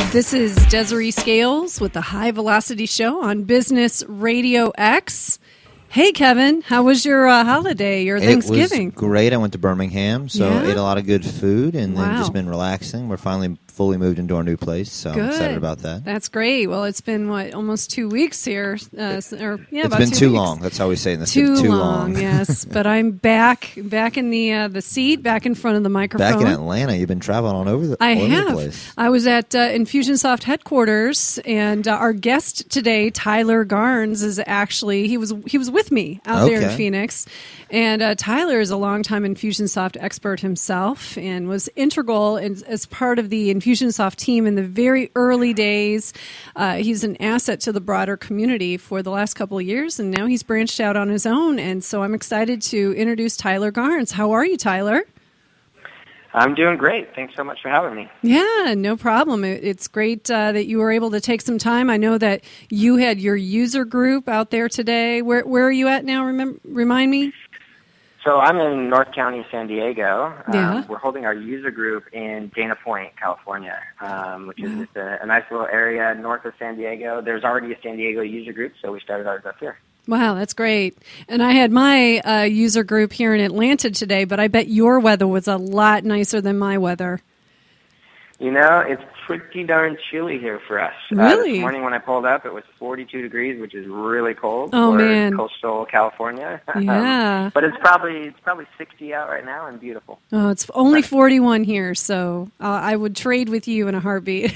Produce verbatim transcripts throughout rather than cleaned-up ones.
This is Desiree Scales with the High Velocity Show on Business Radio X. Hey, Kevin, how was your uh, holiday, your Thanksgiving? It was great. I went to Birmingham, so Yeah? ate a lot of good food, and Wow. then just been relaxing. We're finally fully moved into our new place, so Good. I'm excited about that. That's great. Well, it's been, what, almost two weeks here? Uh, or yeah, It's about been two too weeks. long. That's how we say it in the Too, city. Too long, long. yes. But I'm back, back in the uh, the seat, back in front of the microphone. Back in Atlanta, you've been traveling all over the, I all over have. the place. I was at uh, Infusionsoft headquarters, and uh, our guest today, Tyler Garnes, is actually he was he was with me out there in Okay. Phoenix, and uh, Tyler is a longtime Infusionsoft expert himself, and was integral in, as part of the Infusionsoft team in the very early days. Uh, he's an asset to the broader community for the last couple of years, and now he's branched out on his own. And so I'm excited to introduce Tyler Garnes. How are you, Tyler? I'm doing great. Thanks so much for having me. Yeah, no problem. It- It's great uh, that you were able to take some time. I know that you had your user group out there today. Where where are you at now? Remember, remind me. So I'm in North County, San Diego. Yeah. Um, we're holding our user group in Dana Point, California, um, which is just a, a nice little area north of San Diego. There's already a San Diego user group, so we started ours up here. Wow, that's great. And I had my uh, user group here in Atlanta today, but I bet your weather was a lot nicer than my weather. You know, it's pretty darn chilly here for us. Uh, Really? this morning when I pulled up, it was forty-two degrees, which is really cold Oh, for man. coastal California. Yeah. but it's probably it's probably sixty out right now and beautiful. Oh, it's only forty-one here, so uh, I would trade with you in a heartbeat.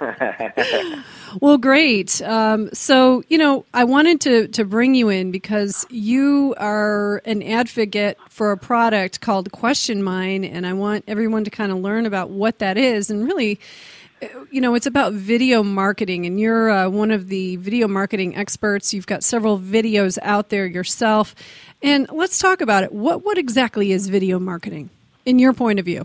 Well, great. Um, so, you know, I wanted to, to bring you in because you are an advocate for a product called Question Mine, and I want everyone to kind of learn about what that is. And really, you know, it's about video marketing, and you're uh, one of the video marketing experts. You've got several videos out there yourself. And let's talk about it. What, what exactly is video marketing in your point of view?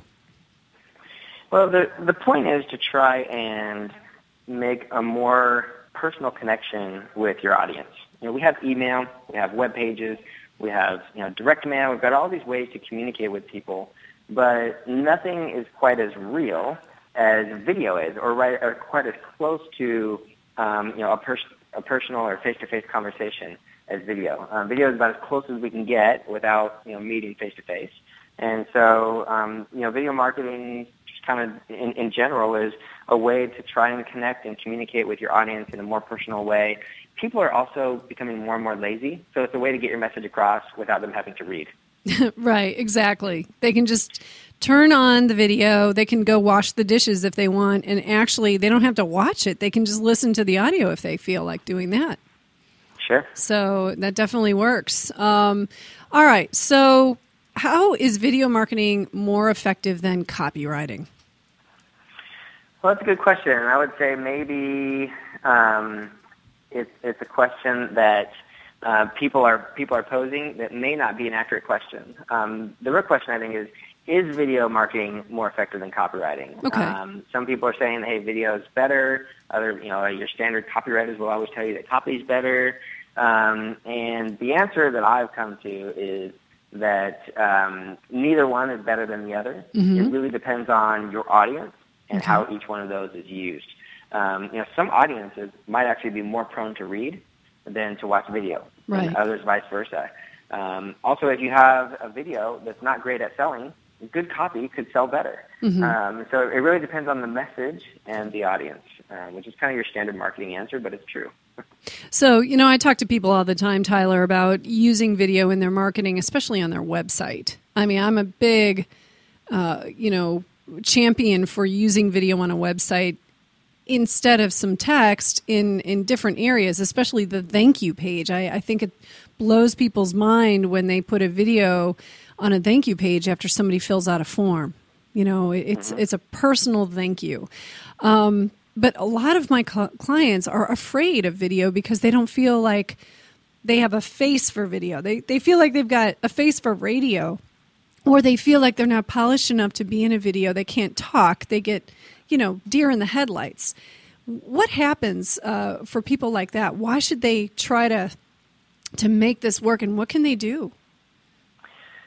Well, the the point is to try and make a more personal connection with your audience. You know, we have email, we have web pages, we have, you know, direct mail. We've got all these ways to communicate with people, but nothing is quite as real as video is, or right, or quite as close to, um, you know, a, pers- a personal or face-to-face conversation as video. Um, video is about as close as we can get without, you know, meeting face-to-face. And so, um, you know, video marketing just kind of in, in general is a way to try and connect and communicate with your audience in a more personal way. People are also becoming more and more lazy, so it's a way to get your message across without them having to read. Right, exactly. They can just turn on the video. They can go wash the dishes if they want, and actually they don't have to watch it. They can just listen to the audio if they feel like doing that. Sure. So that definitely works. Um, all right, so how is video marketing more effective than copywriting? Well, that's a good question. I would say maybe um, it, it's a question that uh, people are people are posing that may not be an accurate question. Um, the real question, I think, is, is video marketing more effective than copywriting? Okay. Um, some people are saying, hey, video is better. Other, you know, your standard copywriters will always tell you that copy is better. Um, and the answer that I've come to is that um, neither one is better than the other. Mm-hmm. It really depends on your audience and Okay. how each one of those is used. Um, you know, some audiences might actually be more prone to read than to watch video, Right. and others vice versa. Um, also, if you have a video that's not great at selling, good copy could sell better. Mm-hmm. Um, so it really depends on the message and the audience, uh, which is kind of your standard marketing answer, but it's true. So, you know, I talk to people all the time, Tyler, about using video in their marketing, especially on their website. I mean, I'm a big, uh, you know, champion for using video on a website instead of some text in, in different areas, especially the thank you page. I, I think it blows people's mind when they put a video on a thank you page after somebody fills out a form. You know, it's mm-hmm. it's a personal thank you. Um, but a lot of my cl- clients are afraid of video because they don't feel like they have a face for video. They they feel like they've got a face for radio, or they feel like they're not polished enough to be in a video. They can't talk. They get, you know, deer in the headlights. What happens uh, for people like that? Why should they try to to make this work, and what can they do?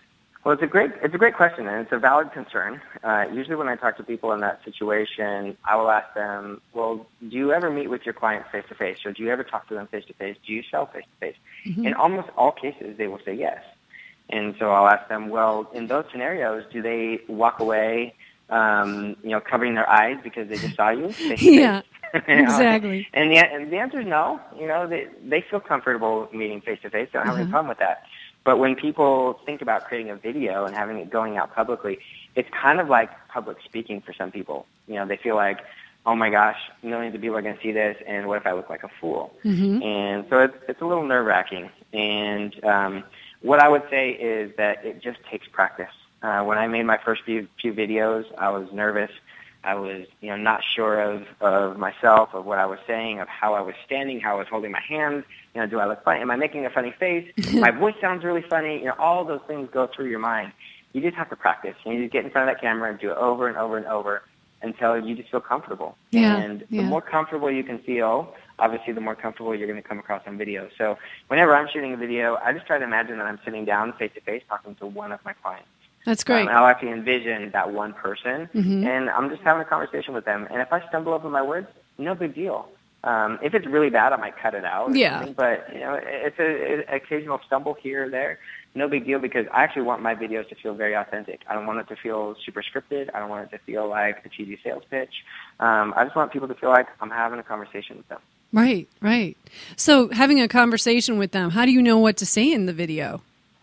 Well, it's a great it's a great question, and it's a valid concern. Uh, usually, when I talk to people in that situation, I will ask them, "Well, do you ever meet with your clients face to face, or do you ever talk to them face to face? Do you sell face to face?" In almost all cases, they will say yes. And so I'll ask them, "Well, in those scenarios, do they walk away, um, you know, covering their eyes because they just saw you face to Yeah, face?" You know? exactly. And the and the answer is no. You know, they they feel comfortable meeting face to face. They don't have any problem with that. But when people think about creating a video and having it going out publicly, it's kind of like public speaking for some people. You know, they feel like, oh my gosh, millions of people are going to see this, and what if I look like a fool? Mm-hmm. And so it's, it's a little nerve-wracking. And um, what I would say is that it just takes practice. Uh, when I made my first few, few videos, I was nervous. I was, you know, not sure of, of myself, of what I was saying, of how I was standing, how I was holding my hands. You know, do I look funny? Am I making a funny face? My voice sounds really funny. You know, all those things go through your mind. You just have to practice. You just get in front of that camera and do it over and over and over until you just feel comfortable. Yeah, and the yeah. more comfortable you can feel, obviously the more comfortable you're going to come across on video. So whenever I'm shooting a video, I just try to imagine that I'm sitting down face-to-face talking to one of my clients. That's great. Um, I'll actually envision that one person, mm-hmm. and I'm just having a conversation with them. And if I stumble over my words, no big deal. Um, if it's really bad, I might cut it out. Or Yeah. something, but you know, it's an occasional stumble here or there. No big deal, because I actually want my videos to feel very authentic. I don't want it to feel super scripted. I don't want it to feel like a cheesy sales pitch. Um, I just want people to feel like I'm having a conversation with them. Right, right. So having a conversation with them, how do you know what to say in the video?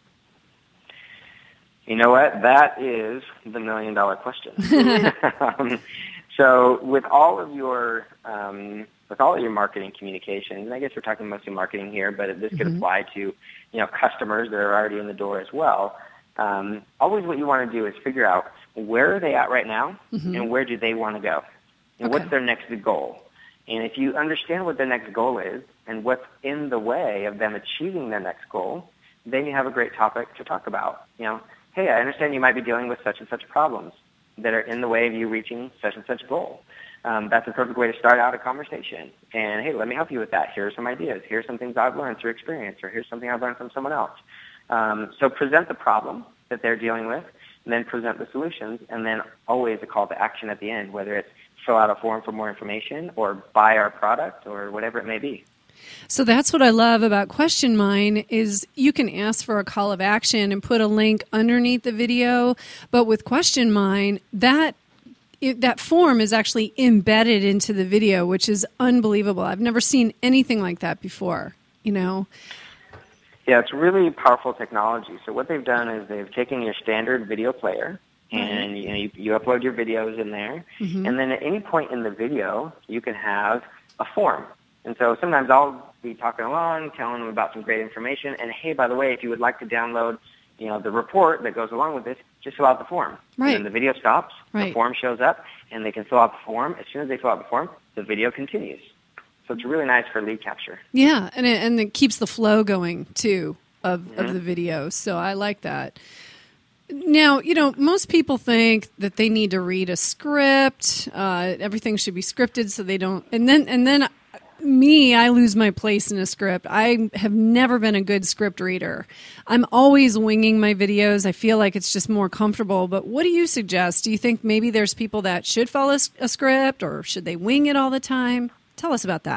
You know what? That is the million-dollar question. um, so with all of your um, with all of your marketing communications, and I guess we're talking mostly marketing here, but this could mm-hmm. apply to you know customers that are already in the door as well. Um, always, what you want to do is figure out where are they at right now, mm-hmm. and where do they want to go, and okay. what's their next goal. And if you understand what their next goal is and what's in the way of them achieving their next goal, then you have a great topic to talk about. You know. Hey, I understand you might be dealing with such and such problems that are in the way of you reaching such and such goal. Um, that's a perfect way to start out a conversation. And, hey, let me help you with that. Here are some ideas. Here's some things I've learned through experience, or here's something I've learned from someone else. Um, so present the problem that they're dealing with, and then present the solutions, and then always a call to action at the end, whether it's fill out a form for more information or buy our product or whatever it may be. So that's what I love about Question Mine is you can ask for a call of action and put a link underneath the video. But with Question Mine, that it, that form is actually embedded into the video, which is unbelievable. I've never seen anything like that before, you know. Yeah, it's really powerful technology. So what they've done is they've taken your standard video player, and you know, you, you upload your videos in there, mm-hmm. and then at any point in the video, you can have a form. And so sometimes I'll be talking along, telling them about some great information. And, hey, by the way, if you would like to download, you know, the report that goes along with this, just fill out the form. Right. And then the video stops, right. the form shows up, and they can fill out the form. As soon as they fill out the form, the video continues. So it's really nice for lead capture. Yeah, and it, and it keeps the flow going, too, of, mm-hmm. of the video. So I like that. Now, you know, most people think that they need to read a script. Uh, everything should be scripted so they don't... And then and then... Me, I lose my place in a script. I have never been a good script reader. I'm always winging my videos. I feel like it's just more comfortable. But what do you suggest? Do you think maybe there's people that should follow a script, or should they wing it all the time? Tell us about that.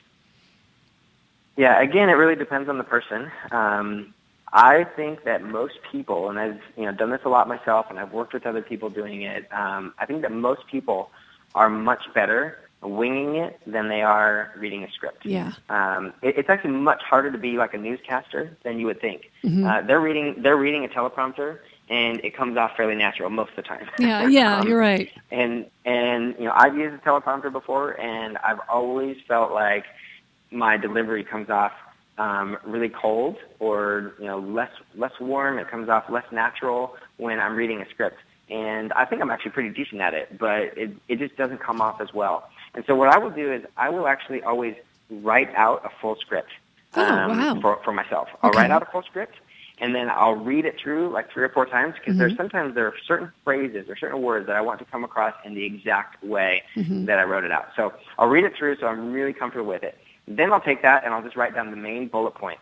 Yeah, again, it really depends on the person. Um, I think that most people, and I've you know done this a lot myself, and I've worked with other people doing it, um, I think that most people are much better winging it than they are reading a script. Yeah. Um, it, it's actually much harder to be like a newscaster than you would think. Mm-hmm. Uh, they're reading they're reading a teleprompter, and it comes off fairly natural most of the time. Yeah, yeah, um, you're right. And and you know I've used a teleprompter before, and I've always felt like my delivery comes off um, really cold, or you know less less warm. It comes off less natural when I'm reading a script. And I think I'm actually pretty decent at it, but it, it just doesn't come off as well. And so what I will do is I will actually always write out a full script oh, um, wow. for, for myself. I'll okay. write out a full script, and then I'll read it through like three or four times, because mm-hmm. there's sometimes there are certain phrases or certain words that I want to come across in the exact way mm-hmm. that I wrote it out. So I'll read it through so I'm really comfortable with it. Then I'll take that and I'll just write down the main bullet points.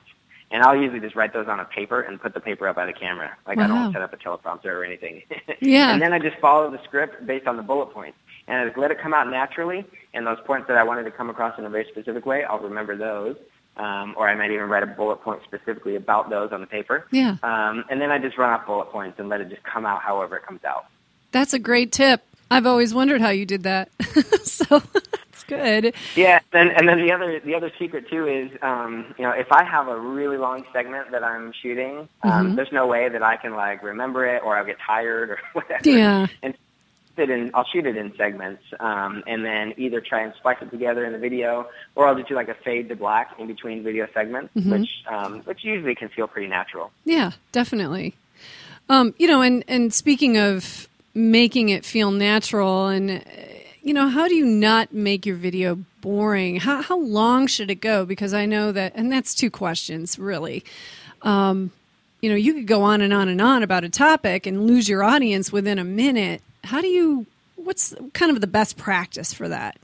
And I'll usually just write those on a paper and put the paper up by the camera. Like wow. I don't set up a teleprompter or anything. Yeah. And then I just follow the script based on the bullet points. And I just let it come out naturally. And those points that I wanted to come across in a very specific way, I'll remember those. Um, or I might even write a bullet point specifically about those on the paper. Yeah. Um, and then I just run off bullet points and let it just come out however it comes out. That's a great tip. I've always wondered how you did that. So that's good. Yeah, and and then the other the other secret too is, um, you know, if I have a really long segment that I'm shooting, um, mm-hmm. there's no way that I can like remember it, or I'll get tired or whatever. Yeah. And it in, I'll shoot it in segments, um, and then either try and splice it together in the video, or I'll just do like a fade to black in between video segments, mm-hmm. which um, which usually can feel pretty natural. Yeah, definitely. Um, you know, and and speaking of making it feel natural, and you know, how do you not make your video boring? How how long should it go? Because I know that, and that's two questions really. Um, you know, you could go on and on and on about a topic and lose your audience within a minute. How do you? What's kind of the best practice for that?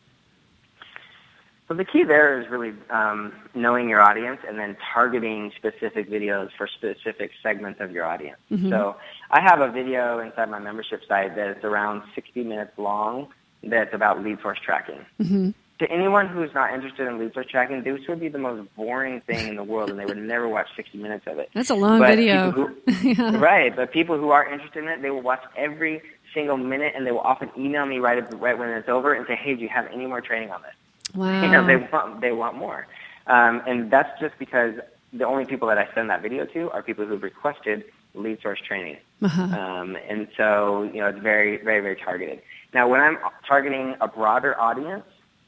So the key there is really um, knowing your audience and then targeting specific videos for specific segments of your audience. Mm-hmm. So I have a video inside my membership site that's around sixty minutes long that's about lead source tracking. Mm-hmm. To anyone who's not interested in lead source tracking, this would be the most boring thing in the world, and they would never watch sixty minutes of it. That's a long but video. Who, yeah. Right, but people who are interested in it, they will watch every single minute, and they will often email me right, right when it's over and say, hey, do you have any more training on this? Wow. You know, they want they want more, um, and that's just because the only people that I send that video to are people who've requested lead source training, uh-huh. um, and so you know it's very very very targeted. Now, when I'm targeting a broader audience,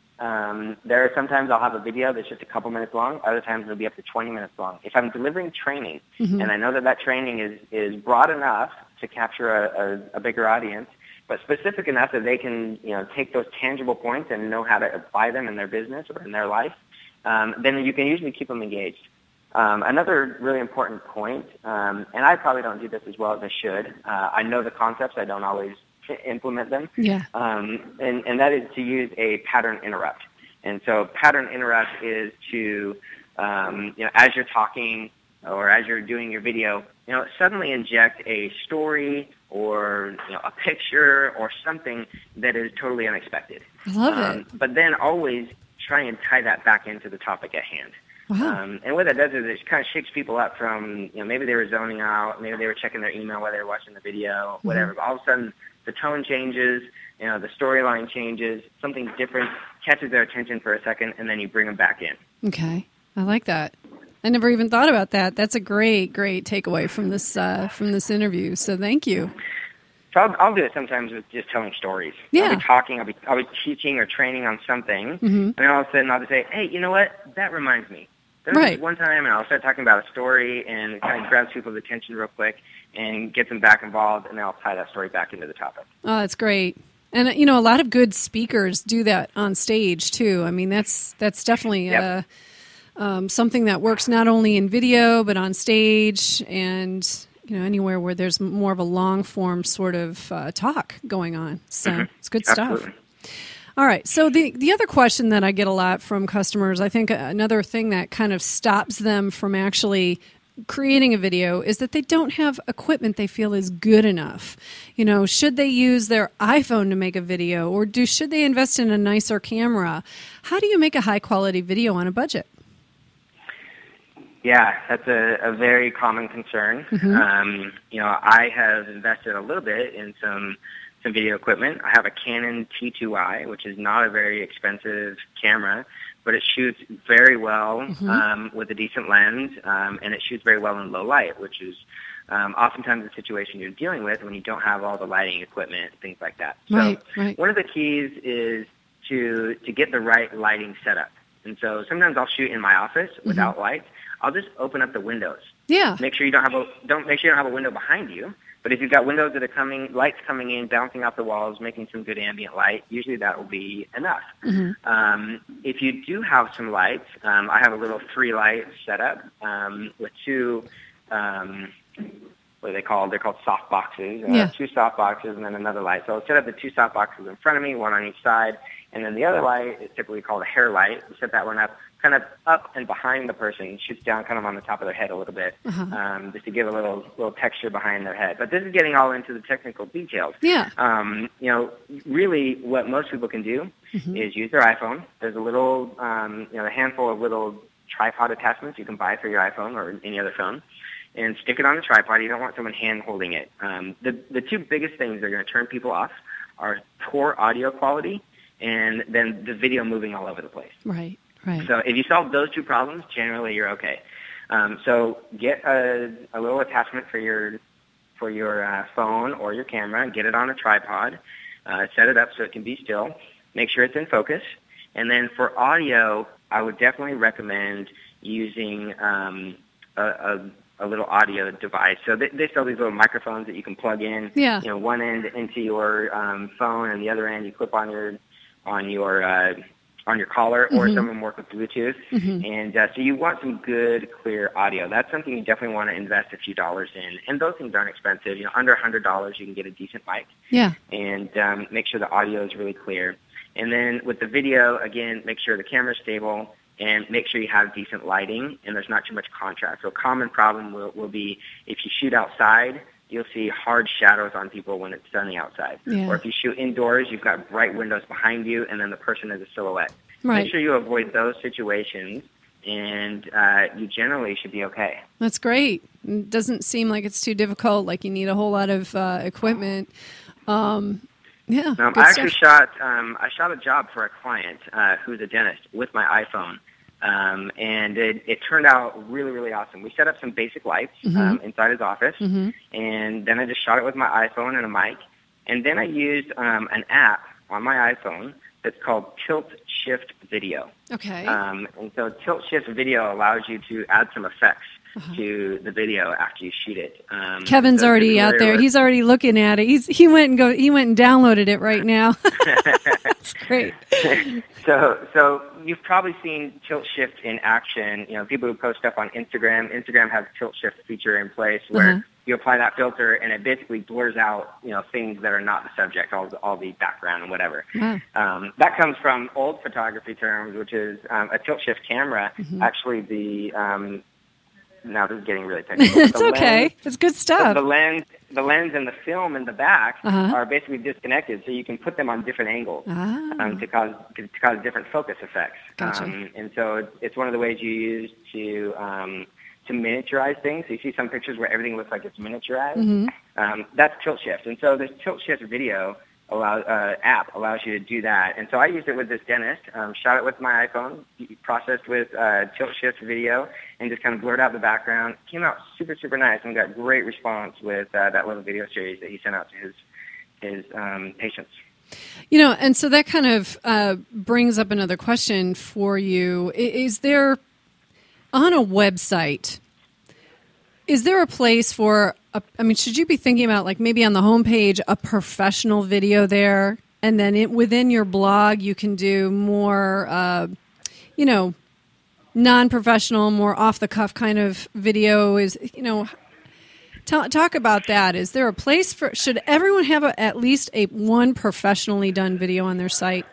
um, there are sometimes I'll have a video that's just a couple minutes long. Other times it'll be up to twenty minutes long. If I'm delivering training, mm-hmm. and I know that that training is is broad enough to capture a, a, a bigger audience, but specific enough that they can, you know, take those tangible points and know how to apply them in their business or in their life, um, then you can usually keep them engaged. Um, another really important point, um, and I probably don't do this as well as I should. Uh, I know the concepts. I don't always implement them. Yeah. Um, and, and that is to use a pattern interrupt. And so pattern interrupt is to, um, you know, as you're talking or as you're doing your video, you know, suddenly inject a story or, you know, a picture or something that is totally unexpected. I love um, it. But then always try and tie that back into the topic at hand. Wow. Um, and what that does is it kind of shakes people up from, you know, maybe they were zoning out, maybe they were checking their email while they were watching the video, whatever. Mm-hmm. But all of a sudden, the tone changes, you know, the storyline changes, something different catches their attention for a second, and then you bring them back in. Okay. I like that. I never even thought about that. That's a great, great takeaway from this uh, from this interview. So thank you. So I'll, I'll do it sometimes with just telling stories. Yeah. I'll be talking, I'll be, I'll be teaching or training on something, mm-hmm. and then all of a sudden I'll just say, hey, you know what? That reminds me. There was right. one time, and I'll start talking about a story, and it kind of grabs people's attention real quick and gets them back involved, and then I'll tie that story back into the topic. Oh, that's great. And, you know, a lot of good speakers do that on stage, too. I mean, that's that's definitely yep. uh, um, something that works not only in video, but on stage and, you know, anywhere where there's more of a long-form sort of uh, talk going on. So mm-hmm. it's good stuff. Absolutely. All right. So the, the other question that I get a lot from customers, I think another thing that kind of stops them from actually creating a video is that they don't have equipment they feel is good enough. You know, should they use their iPhone to make a video, or do should they invest in a nicer camera? How do you make a high quality video on a budget? Yeah, that's a, a very common concern. Mm-hmm. Um, you know, I have invested a little bit in some some video equipment. I have a Canon T two I, which is not a very expensive camera, but it shoots very well mm-hmm. um, with a decent lens, um, and it shoots very well in low light, which is um, oftentimes the situation you're dealing with when you don't have all the lighting equipment, things like that. Right, so right. One of the keys is to to get the right lighting setup. And so sometimes I'll shoot in my office without mm-hmm. lights. I'll just open up the windows. Yeah. Make sure you don't have a don't make sure you don't have a window behind you. But if you've got windows that are coming, lights coming in, bouncing off the walls, making some good ambient light, usually that will be enough. Mm-hmm. Um, if you do have some lights, um, I have a little three light setup um, with two um, what they call they're called soft boxes. Uh, Yeah. Two soft boxes and then another light. So I'll set up the two soft boxes in front of me, one on each side, and then the other light is typically called a hair light. We set that one up kind of up and behind the person, shoots down kind of on the top of their head a little bit, Uh-huh. um, just to give a little little texture behind their head. But this is getting all into the technical details. Yeah. Um, you know, really what most people can do Mm-hmm. is use their iPhone. There's a little, um, you know, a handful of little tripod attachments you can buy for your iPhone or any other phone, and stick it on the tripod. You don't want someone hand holding it. Um, the the two biggest things that are going to turn people off are poor audio quality and then the video moving all over the place. Right. Right. So if you solve those two problems, generally you're okay. Um, so get a, a little attachment for your for your uh, phone or your camera. Get it on a tripod. Uh, set it up so it can be still. Make sure it's in focus. And then for audio, I would definitely recommend using um, a, a, a little audio device. So they, they sell these little microphones that you can plug in. Yeah. You know, one end into your um, phone, and the other end you clip on your on your uh, on your collar, or Mm-hmm. some of them work with Bluetooth. Mm-hmm. And uh, so you want some good, clear audio. That's something you definitely want to invest a few dollars in. And those things aren't expensive. You know, under one hundred dollars you can get a decent mic, Yeah. and um, make sure the audio is really clear. And then with the video, again, make sure the camera's stable, and make sure you have decent lighting and there's not too much contrast. So a common problem will, will be if you shoot outside, you'll see hard shadows on people when it's sunny outside. Yeah. Or if you shoot indoors, you've got bright windows behind you, and then the person is a silhouette. Right. Make sure you avoid those situations, and uh, you generally should be okay. That's great. It doesn't seem like it's too difficult, like you need a whole lot of uh, equipment. Um, yeah. Um, good I actually stuff. shot um, I shot a job for a client uh, who's a dentist with my iPhone, um, and it, it turned out really, really awesome. We set up some basic lights Mm-hmm. um, inside his office, Mm-hmm. and then I just shot it with my iPhone and a mic, and then I used um, an app on my iPhone that's called Tilt Shift Video. Okay. Um, and so Tilt Shift Video allows you to add some effects Uh-huh. to the video after you shoot it. Um, Kevin's so if already you're out familiar there. with- He's already looking at it. He's he went and go. He went and downloaded it right now. That's great. So, so you've probably seen Tilt Shift in action. You know, people who post stuff on Instagram. Instagram has a Tilt Shift feature in place where Uh-huh. you apply that filter, and it basically blurs out, you know, things that are not the subject, all the, all the background and whatever. Wow. Um, that comes from old photography terms, which is um, a tilt shift camera. Mm-hmm. Actually, the um, now this is getting really technical. It's The okay. lens- It's good the, stuff. the lens, the lens, and the film in the back Uh-huh. are basically disconnected, so you can put them on different angles Ah. um, to cause to cause different focus effects. Gotcha. Um, and so it's, it's one of the ways you use to um, to miniaturize things. So you see some pictures where everything looks like it's miniaturized. Mhm. Um, that's tilt shift. And so this tilt shift video allow, uh, app allows you to do that. And so I used it with this dentist, um, shot it with my iPhone, processed with uh, tilt shift video, and just kind of blurred out the background. Came out super, super nice, and got great response with uh, that little video series that he sent out to his his um, patients. You know, and so that kind of uh, brings up another question for you. I- Is there, on a website, is there a place for, a, I mean, should you be thinking about, like, maybe on the homepage, a professional video there, and then it, within your blog, you can do more, uh, you know, non-professional, more off-the-cuff kind of video? Is, you know, Talk, talk about that. Is there a place for? Should everyone have a, at least a one professionally done video on their site?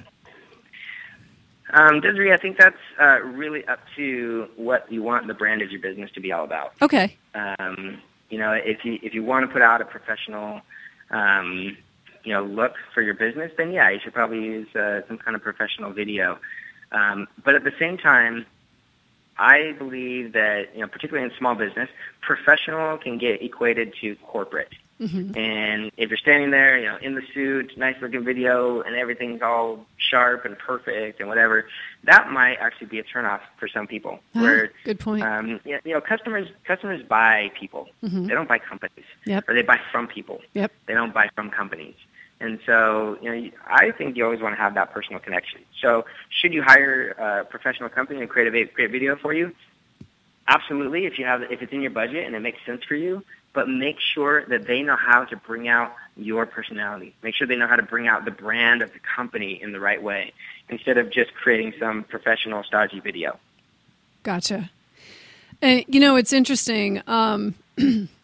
Um, Desiree, I think that's uh, really up to what you want the brand of your business to be all about. Okay. Um, you know, if you if you want to put out a professional, um, you know, look for your business, then yeah, you should probably use uh, some kind of professional video. Um, but at the same time, I believe that, you know, particularly in small business, professional can get equated to corporate. Mm-hmm. And if you're standing there, you know, in the suit, nice looking video, and everything's all sharp and perfect and whatever, that might actually be a turnoff for some people. Ah, where, good point. um, you know, customers customers buy people. Mhm. They don't buy companies. Yep. Or they buy from people. Yep. They don't buy from companies. And so, you know, I think you always want to have that personal connection. So, should you hire a professional company to create a great video for you? Absolutely, if you have, if it's in your budget and it makes sense for you. But make sure that they know how to bring out your personality. Make sure they know how to bring out the brand of the company in the right way, instead of just creating some professional, stodgy video. Gotcha. And, you know, it's interesting. Um,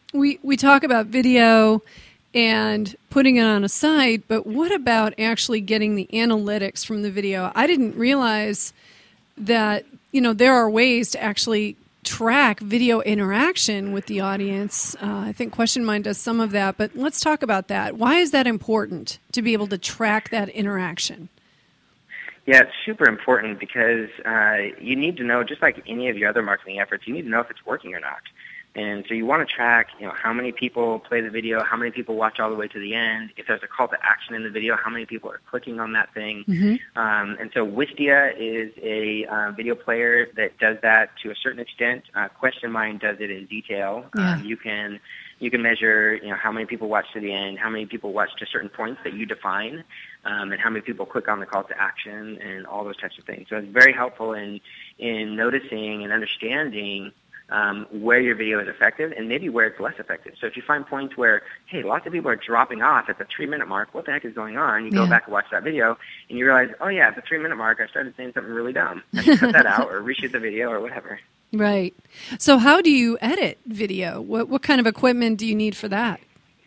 We we talk about video and putting it on a site, but what about actually getting the analytics from the video? I didn't realize that, you know, there are ways to actually track video interaction with the audience. Uh, I think Question Mind does some of that, but let's talk about that. Why is that important to be able to track that interaction? Yeah, it's super important because uh, you need to know, just like any of your other marketing efforts, you need to know if it's working or not. And so you want to track, you know, how many people play the video, how many people watch all the way to the end. If there's a call to action in the video, how many people are clicking on that thing. Mm-hmm. Um, and so Wistia is a uh, video player that does that to a certain extent. Uh, Question Mind does it in detail. Yeah. Um, you can you can measure, you know, how many people watch to the end, how many people watch to certain points that you define, um, and how many people click on the call to action, and all those types of things. So it's very helpful in in noticing and understanding Um, where your video is effective and maybe where it's less effective. So if you find points where, hey, lots of people are dropping off at the three-minute mark, what the heck is going on? You go yeah. back and watch that video, and you realize, oh, yeah, at the three-minute mark, I started saying something really dumb. I should cut that out or reshoot the video or whatever. Right. So how do you edit video? What, what kind of equipment do you need for that?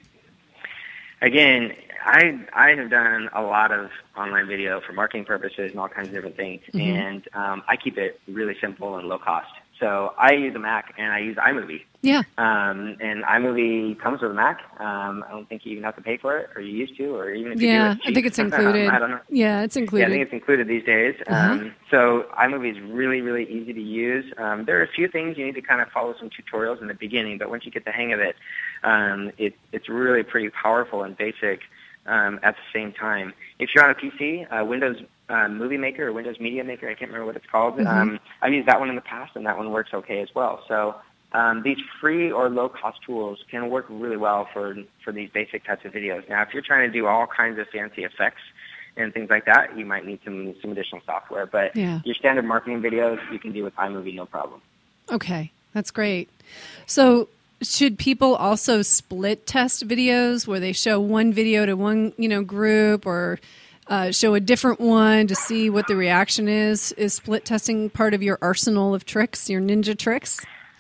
Again, I I have done a lot of online video for marketing purposes and all kinds of different things, mm-hmm. and um, I keep it really simple and low cost. So I use a Mac, and I use iMovie. Yeah. Um, and iMovie comes with a Mac. Um, I don't think you even have to pay for it, or you used to, or even if you yeah, do, it's cheap. I think it's included. I don't know. Yeah, it's included. Yeah, I think it's included these days. Uh-huh. Um, so iMovie is really, really easy to use. Um, there are a few things you need to kind of follow some tutorials in the beginning, but once you get the hang of it, um, it it's really pretty powerful and basic um, at the same time. If you're on a P C, uh, Windows Uh, Movie Maker or Windows Media Maker, I can't remember what it's called. Mm-hmm. Um, I've used that one in the past, and that one works okay as well. So um, these free or low-cost tools can work really well for for these basic types of videos. Now, if you're trying to do all kinds of fancy effects and things like that, you might need some some additional software. But yeah. your standard marketing videos, you can do with iMovie, no problem. Okay, that's great. So should people also split test videos where they show one video to one, you know, group, or Uh, show a different one to see what the reaction is? Is split testing part of your arsenal of tricks, your ninja tricks?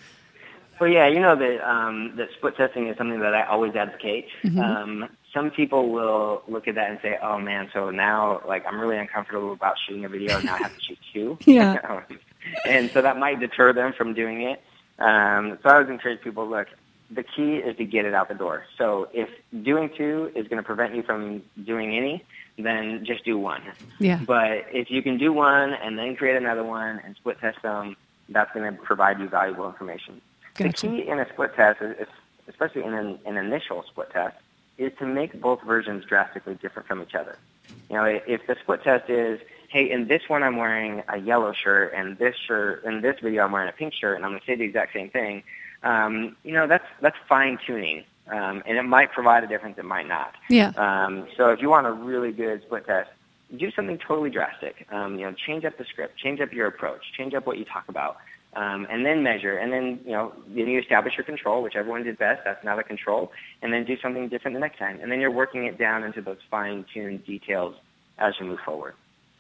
Well, yeah, you know that um, that split testing is something that I always advocate. Mm-hmm. Um, some people will look at that and say, "Oh man, so now like I'm really uncomfortable about shooting a video, and now I have to shoot two." Yeah, and so that might deter them from doing it. Um, so I always encourage people, look, the key is to get it out the door. So if doing two is going to prevent you from doing any, then just do one. Yeah. But if you can do one and then create another one and split test them, that's going to provide you valuable information. Gotcha. The key in a split test, is, especially in an, an initial split test, is to make both versions drastically different from each other. You know, if the split test is, hey, in this one I'm wearing a yellow shirt, and this shirt, in this video I'm wearing a pink shirt, and I'm going to say the exact same thing, um, you know, that's that's fine tuning. Um, and it might provide a difference, it might not. Yeah. Um, so if you want a really good split test, do something totally drastic. Um, you know, change up the script, change up your approach, change up what you talk about, um, and then measure. And then, you know, then you establish your control, whichever one did best, that's now the control, and then do something different the next time. And then you're working it down into those fine-tuned details as you move forward.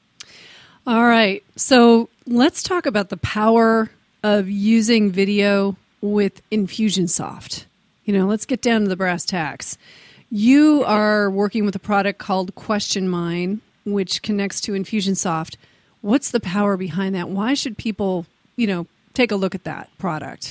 All right. So let's talk about the power of using video with Infusionsoft. You know, let's get down to the brass tacks. You are working with a product called Question Mind, which connects to Infusionsoft. What's the power behind that? Why should people, you know, take a look at that product?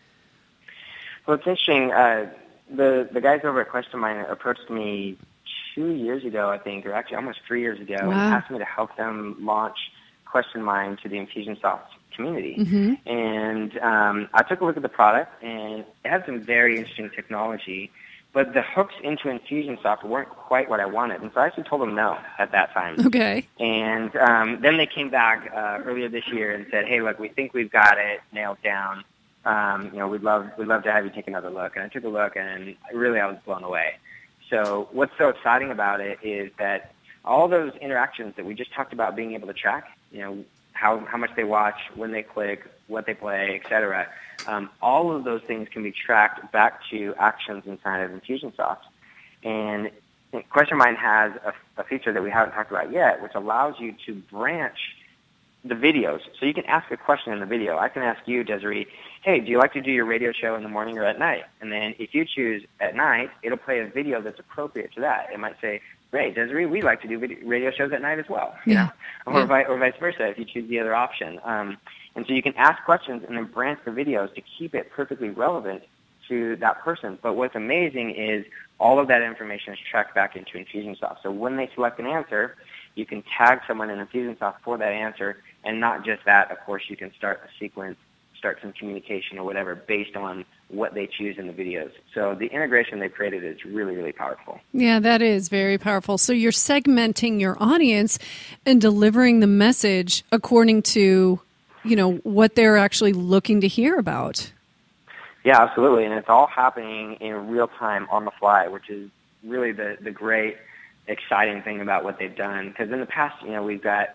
Well, it's interesting. Uh, the the guys over at Question Mind approached me two years ago, I think, or actually almost three years ago, wow. and asked me to help them launch Question Mind to the Infusionsoft community. Mm-hmm. And um, I took a look at the product, and it had some very interesting technology, but the hooks into Infusionsoft weren't quite what I wanted. And so I actually told them no at that time. Okay. And um, then they came back uh, earlier this year and said, hey, look, we think we've got it nailed down. Um, you know, we'd love, we'd love to have you take another look. And I took a look, and really I was blown away. So what's so exciting about it is that all those interactions that we just talked about being able to track, you know, how, how much they watch, when they click, what they play, et cetera. Um, all of those things can be tracked back to actions inside of Infusionsoft. And Question Mind has a, a feature that we haven't talked about yet, which allows you to branch the videos. So you can ask a question in the video. I can ask you, Desiree, hey, do you like to do your radio show in the morning or at night? And then if you choose at night, it'll play a video that's appropriate to that. It might say, great, Desiree, we like to do video, radio shows at night as well. You yeah. know? Or, yeah. vi- or vice versa if you choose the other option. Um, and so you can ask questions and then branch the videos to keep it perfectly relevant to that person. But what's amazing is all of that information is tracked back into Infusionsoft. So when they select an answer, you can tag someone in Infusionsoft for that answer, and not just that. Of course, you can start a sequence, start some communication or whatever based on what they choose in the videos. So the integration they've created is really, really powerful. Yeah, that is very powerful. So you're segmenting your audience and delivering the message according to, you know, what they're actually looking to hear about. Yeah, absolutely. And it's all happening in real time on the fly, which is really the, the great, exciting thing about what they've done. Because in the past, you know, we've got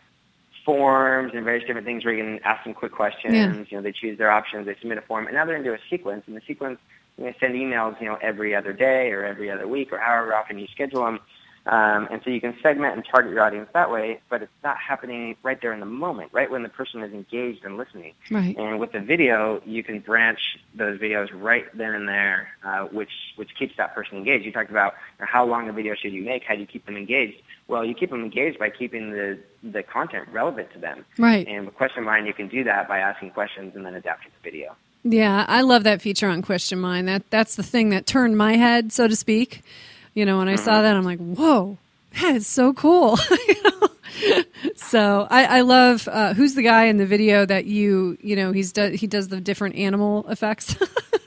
forms and various different things where you can ask them quick questions. Yeah. You know, they choose their options, they submit a form, and now they're into a sequence. And the sequence, you know, send emails, you know, every other day or every other week or however often you schedule them. Um, and so you can segment and target your audience that way, but it's not happening right there in the moment, right when the person is engaged and listening. Right. And with the video, you can branch those videos right then and there, uh, which which keeps that person engaged. You talked about you know, how long a video should you make, how do you keep them engaged? Well, you keep them engaged by keeping the, the content relevant to them. Right. And with Question Mind, you can do that by asking questions and then adapting the video. Yeah, I love that feature on Question Mind. That That's the thing that turned my head, so to speak. You know, when I mm-hmm. saw that, I'm like, whoa, that is so cool. you know? So I, I love, uh, who's the guy in the video that you, you know, he's do, he does the different animal effects.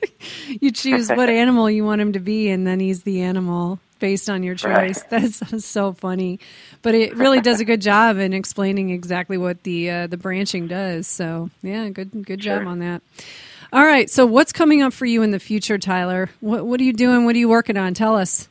You choose what animal you want him to be, and then he's the animal based on your choice. Right. That's so funny. But it really does a good job in explaining exactly what the uh, the branching does. So, yeah, good good job sure. on that. All right, so what's coming up for you in the future, Tyler? What, what are you doing? What are you working on? Tell us.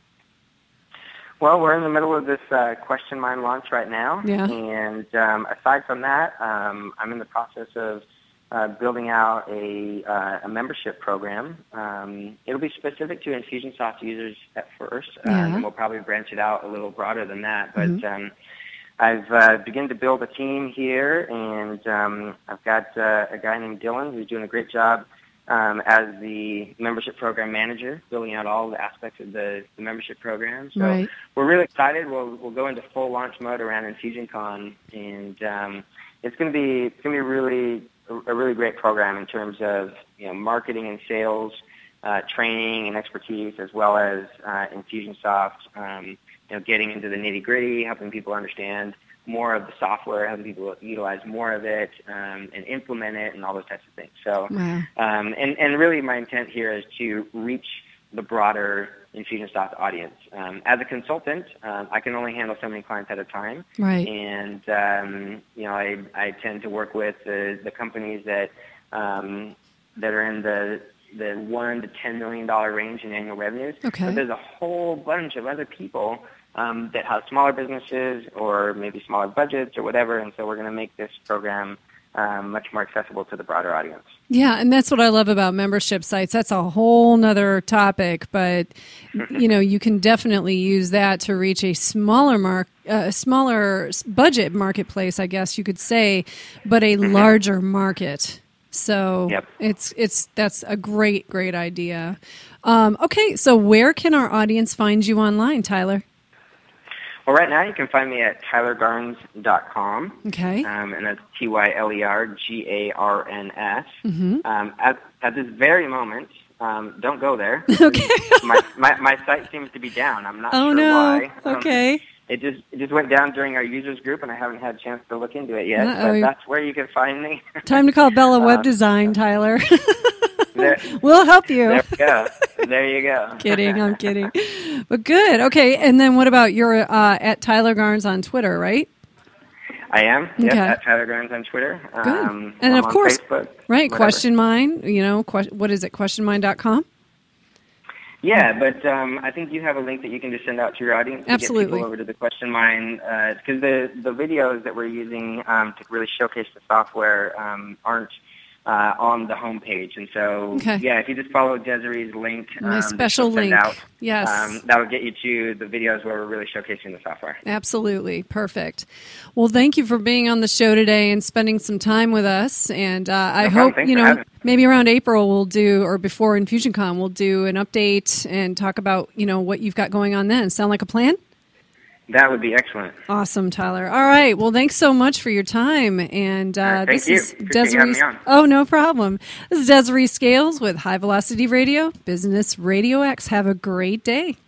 Well, we're in the middle of this uh, Question Mind launch right now. Yeah. And um, aside from that, um, I'm in the process of uh, building out a, uh, a membership program. Um, it'll be specific to Infusionsoft users at first, uh, yeah. and we'll probably branch it out a little broader than that. But mm-hmm. um, I've uh, begun to build a team here, and um, I've got uh, a guy named Dylan who's doing a great job Um, as the membership program manager, building out all the aspects of the, the membership program. So right. we're really excited. We'll we'll go into full launch mode around InfusionCon, and um, it's going to be it's going to be really a really great program in terms of you know marketing and sales, uh, training and expertise, as well as uh, Infusionsoft. Um, you know, getting into the nitty gritty, helping people understand more of the software, having people utilize more of it um, and implement it and all those types of things. So, wow. um, and, and really my intent here is to reach the broader Infusionsoft audience. Um, as a consultant, um, I can only handle so many clients at a time. Right. And, um, you know, I, I tend to work with the, the companies that um, that are in the the one to ten million dollar range in annual revenues. Okay. But there's a whole bunch of other people Um, that have smaller businesses or maybe smaller budgets or whatever, and so we're going to make this program um, much more accessible to the broader audience. Yeah, and that's what I love about membership sites. That's a whole nother topic, but you know, you can definitely use that to reach a smaller mark, a uh, smaller budget marketplace, I guess you could say, but a mm-hmm. larger market. So yep. it's it's that's a great great idea. Um, okay, so where can our audience find you online, Tyler? Well, right now you can find me at tyler garns dot com. Okay. Um, and that's T Y L E R G A R N S. Mm-hmm. Um, at, at this very moment, um, don't go there. Okay. my, my my site seems to be down. I'm not oh, sure no. why. Okay. Um, it just it just went down during our users group, and I haven't had a chance to look into it yet. Uh-oh. But that's where you can find me. Time to call Bella Web um, Design, Tyler. There, we'll help you. There you go. There you go. Kidding, I'm kidding. But good. Okay, and then what about your uh, at Tyler Garns on Twitter, right? I am. Yes, okay. at Tyler Garns on Twitter. Good. Um, and I'm of course, Facebook, right? whatever. Question Mind. You know, que- what is it? question mind dot com. Yeah, but um, I think you have a link that you can just send out to your audience to Absolutely. get people over to the Question Mind, because uh, the the videos that we're using um, to really showcase the software um, aren't uh, on the homepage. And so, okay. yeah, if you just follow Desiree's link, my um, special link, out, yes, um, that will get you to the videos where we're really showcasing the software. Absolutely. Perfect. Well, thank you for being on the show today and spending some time with us. And uh, I No hope, Thanks you for know, having me. maybe around April we'll do, or before InfusionCon, we'll do an update and talk about, you know, what you've got going on then. Sound like a plan? That would be excellent. Awesome, Tyler. All right. Well, thanks so much for your time. And uh, uh, thank this you. is Appreciate you having Desiree. me on. Oh, no problem. This is Desiree Scales with High Velocity Radio, Business Radio X. Have a great day.